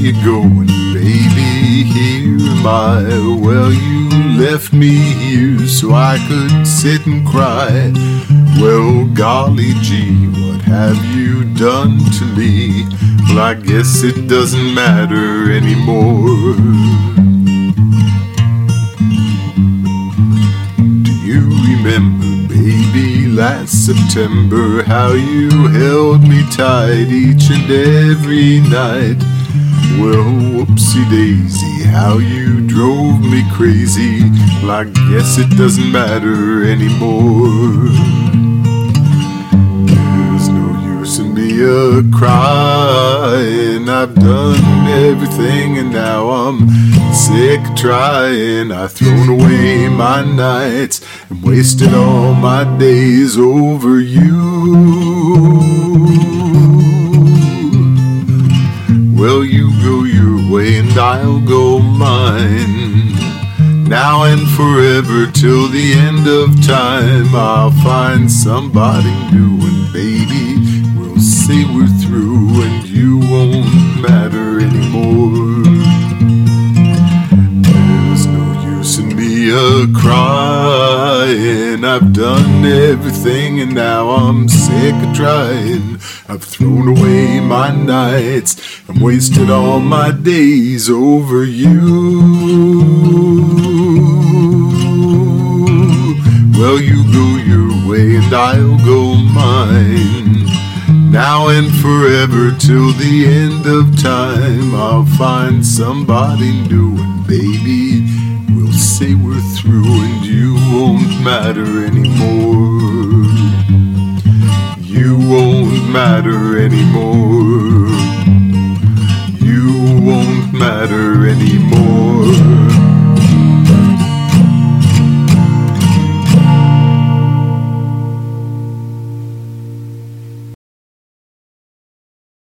you going, baby? Here am I. Well, you left me here so I could sit and cry. Well, golly gee, what have you done to me? Well, I guess it doesn't matter anymore. Do you remember, baby, last September, how you held me tight each and every night? Well, whoopsie daisy, how you drove me crazy. Well, I guess it doesn't matter anymore. There's no use in me a-crying. I've done everything and now I'm sick of trying. I've thrown away my nights and wasted all my days over you. Well, you go your way and I'll go mine. Now and forever till the end of time, I'll find somebody new, and baby, we'll say we're through and you won't matter anymore. There's no use in me a-crying. I've done everything and now I'm sick of trying. I've thrown away my nights and wasted all my days over you. Well, you go your way and I'll go mine. Now and forever till the end of time, I'll find somebody new, and baby, we'll say we're through and you won't matter anymore. You won't matter anymore.